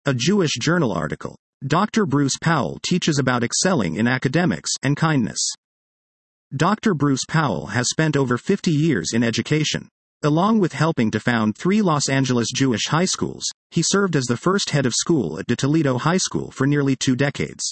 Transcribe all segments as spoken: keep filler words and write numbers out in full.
A Jewish Journal article. Doctor Bruce Powell teaches about excelling in academics and kindness. Doctor Bruce Powell has spent over fifty years in education. Along with helping to found three Los Angeles Jewish high schools, he served as the first head of school at De Toledo High School for nearly two decades.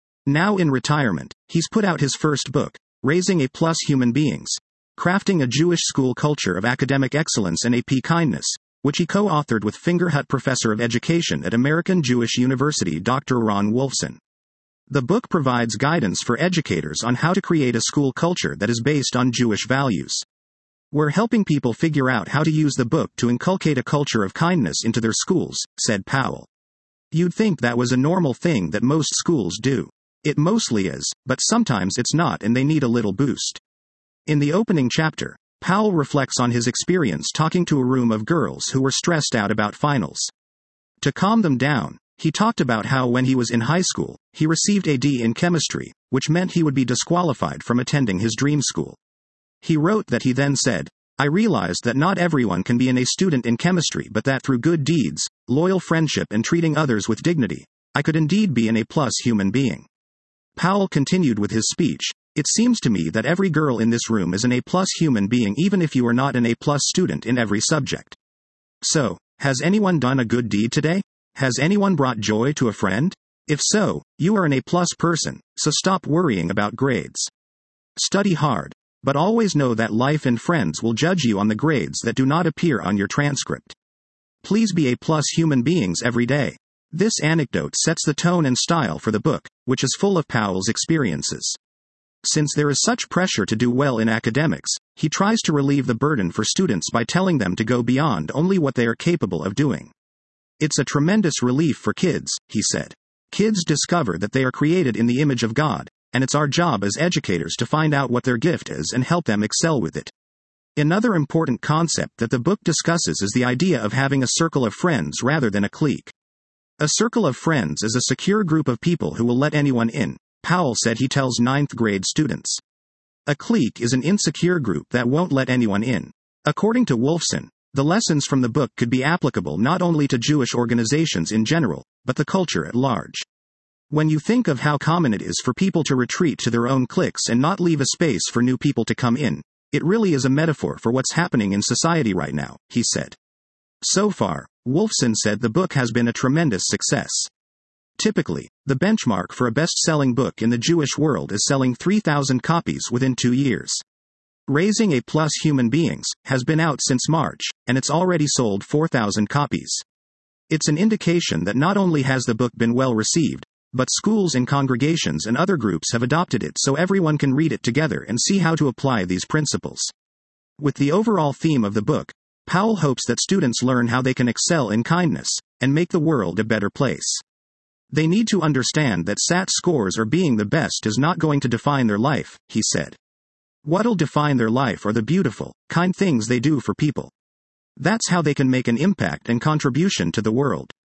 Now in retirement, he's put out his first book, Raising A-Plus Human Beings, Crafting a Jewish School Culture of Academic Excellence and A P Kindness, which he co-authored with Fingerhut Professor of Education at American Jewish University Doctor Ron Wolfson. The book provides guidance for educators on how to create a school culture that is based on Jewish values. We're helping people figure out how to use the book to inculcate a culture of kindness into their schools, said Powell. You'd think that was a normal thing that most schools do. It mostly is, but sometimes it's not and they need a little boost. In the opening chapter, Powell reflects on his experience talking to a room of girls who were stressed out about finals. To calm them down, he talked about how when he was in high school, he received a D in chemistry, which meant he would be disqualified from attending his dream school. He wrote that he then said, "I realized that not everyone can be an A student in chemistry, but that through good deeds, loyal friendship and treating others with dignity, I could indeed be an A-plus human being." Powell continued with his speech, "It seems to me that every girl in this room is an A-plus human being even if you are not an A-plus student in every subject. So, has anyone done a good deed today? Has anyone brought joy to a friend? If so, you are an A-plus person, so stop worrying about grades. Study hard, but always know that life and friends will judge you on the grades that do not appear on your transcript. Please be A-plus human beings every day." This anecdote sets the tone and style for the book, which is full of Powell's experiences. Since there is such pressure to do well in academics, he tries to relieve the burden for students by telling them to go beyond only what they are capable of doing. "It's a tremendous relief for kids," he said. "Kids discover that they are created in the image of God, and it's our job as educators to find out what their gift is and help them excel with it." Another important concept that the book discusses is the idea of having a circle of friends rather than a clique. A circle of friends is a secure group of people who will let anyone in, Powell said he tells ninth grade students. A clique is an insecure group that won't let anyone in. According to Wolfson, the lessons from the book could be applicable not only to Jewish organizations in general, but the culture at large. When you think of how common it is for people to retreat to their own cliques and not leave a space for new people to come in, it really is a metaphor for what's happening in society right now, he said. So far, Wolfson said the book has been a tremendous success. Typically, the benchmark for a best-selling book in the Jewish world is selling three thousand copies within two years. Raising A-Plus Human Beings has been out since March, and it's already sold four thousand copies. It's an indication that not only has the book been well received, but schools and congregations and other groups have adopted it so everyone can read it together and see how to apply these principles. With the overall theme of the book, Powell hopes that students learn how they can excel in kindness and make the world a better place. They need to understand that S A T scores or being the best is not going to define their life, he said. What'll define their life are the beautiful, kind things they do for people. That's how they can make an impact and contribution to the world.